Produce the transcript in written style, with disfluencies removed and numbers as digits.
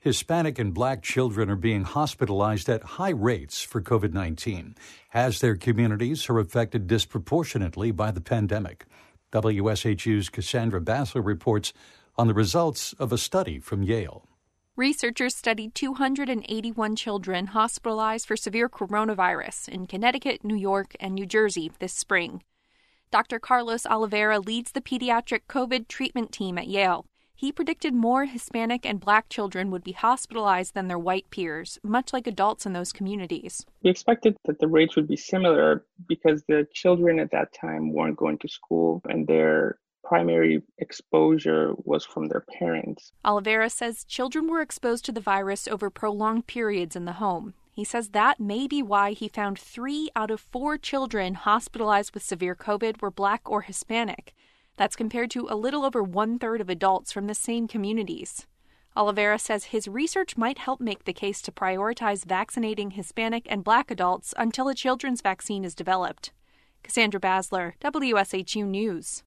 Hispanic and Black children are being hospitalized at high rates for COVID-19, as their communities are affected disproportionately by the pandemic. WSHU's Cassandra Basler reports on the results of a study from Yale. Researchers studied 281 children hospitalized for severe coronavirus in Connecticut, New York, and New Jersey this spring. Dr. Carlos Oliveira leads the pediatric COVID treatment team at Yale. He predicted more Hispanic and Black children would be hospitalized than their white peers, much like adults in those communities. We expected that the rates would be similar because the children at that time weren't going to school and their primary exposure was from their parents. Oliveira says children were exposed to the virus over prolonged periods in the home. He says that may be why he found 3 out of 4 children hospitalized with severe COVID were Black or Hispanic. That's compared to a little over 1/3 of adults from the same communities. Oliveira says his research might help make the case to prioritize vaccinating Hispanic and Black adults until a children's vaccine is developed. Cassandra Basler, WSHU News.